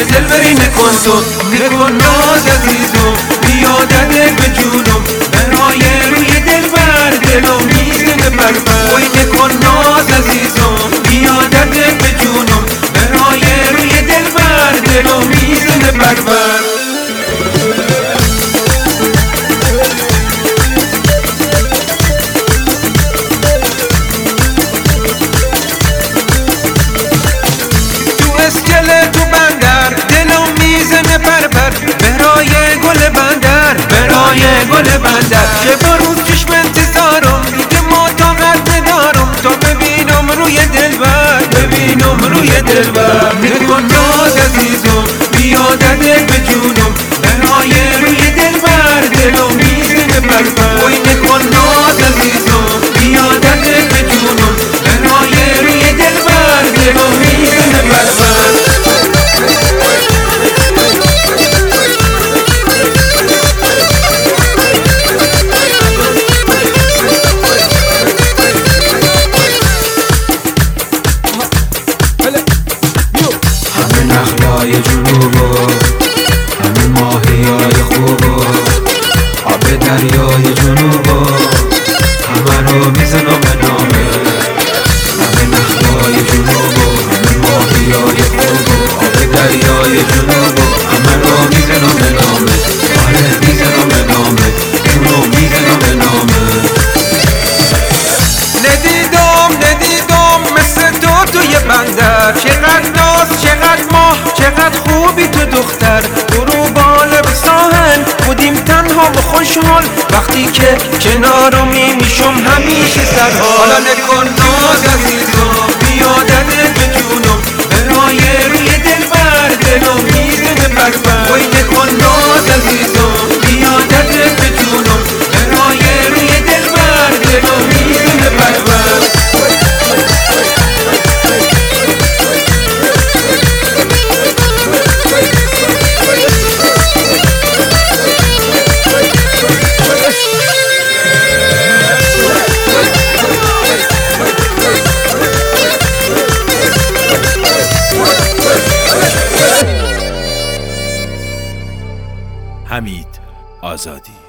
دلبری نکن تو، نکن ناز عزیزم، بیادت به جونم، برای روی دلبر دلم میزنه بربر. وای نکن ناز عزیزم، بیادت به جونم، برای روی دلبر دلم میزنه بربر. تو بندر دلم میزنه بربر، برای گل بندر، برای گل بندر. شب و روز چشم انتظارم، دیگه ما طاقت ندارم تا ببینم روی دلبر، ببینم روی دلبر. نکن ناز عزیزم، بیادت به جونم، برای روی دلبر دلم میزنه بربر. وای نکن ناز عزیزم، بیادت به جونم، برای روی دلبر دلم میزنه بربر. نخلای جنوبا، همه ماهیای خوبا، آب دریای جنوبا، همه رو میزنم به نامه. همه نخلای جنوبا، همه ماهیای خوبا، آب دریای جنوبا، همه رو میزنم به نامه. آره میزنم به نامه، جونو میزنم به نامه. ندیدم مثل تو توی بندر، چقدر ناز چقدر ماه چقدر خوبی تو دختر. برو بالا به ساحل بودیم تنها و خوشحال، وقتی که کنارم میشم همیشه سرحال. حالا نکن ناز عزیزم، بیادت به جونم، برای روی دلبر دلم میزنه بربر. وای نکن ناز عزیزم، بیادت به جونم، برای روی دلبر دلم میزنه بربر. حمید آزادی.